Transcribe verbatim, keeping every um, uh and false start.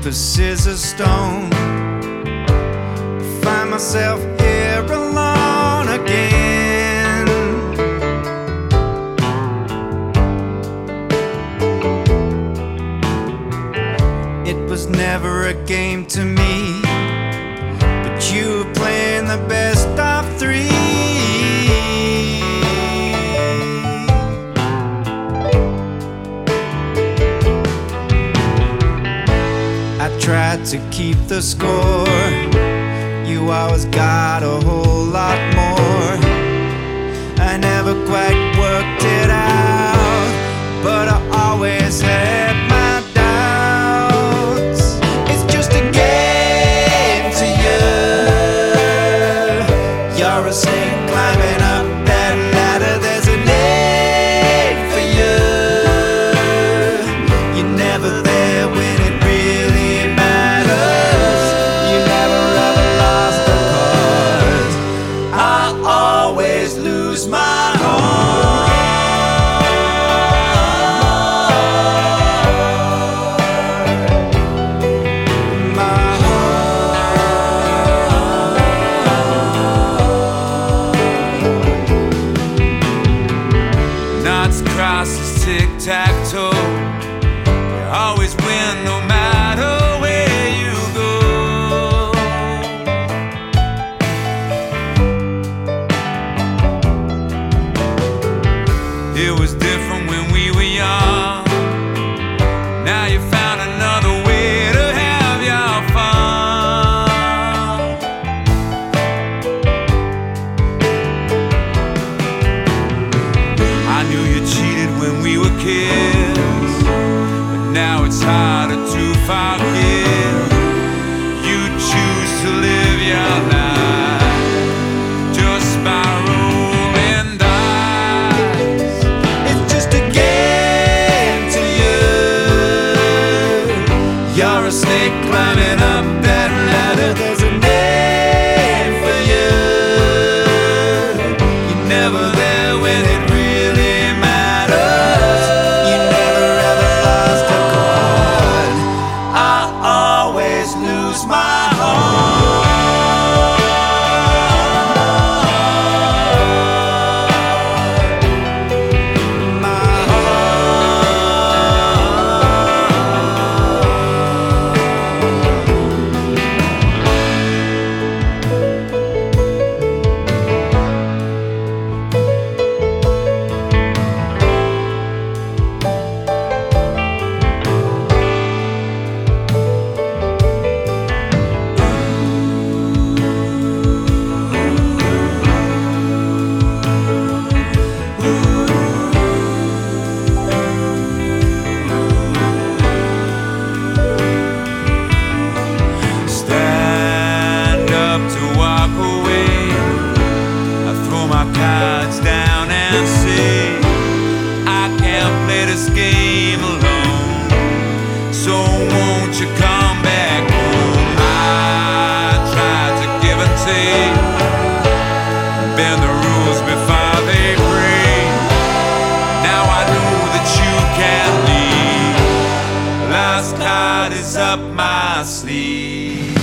paper, scissors, stone. Find myself here alone again. It was never a game to me, but you were playing the best of three. I tried to keep the score. You always got a whole lot more. I never quite worked it out, but I always had my doubts. It's just a game to you. You're a snake climbing up that ladder. There's a name for you. You're never there when it really matters. You never ever lost the cause. I always lose my heart. My heart. Knots, crosses, tic-tac-toe. You always win no matter where you go. It was different when we were young. Now you found another way to have your fun. I knew you cheated when we were kids, but now it's harder to forgive. You choose to live your life just by rolling dice. It's just a game to you. You're a snake climbing up that ladder. There's a name for you. You're never there when it really matters. You never ever lost a chord. I always lose my heart. My stand up to walk away. I throw my cards down and say, I can't play this game alone, so won't you come back home? I tried to give and take, bend the rules before they break. Now I know that you can't leave. Last card is up my sleeve.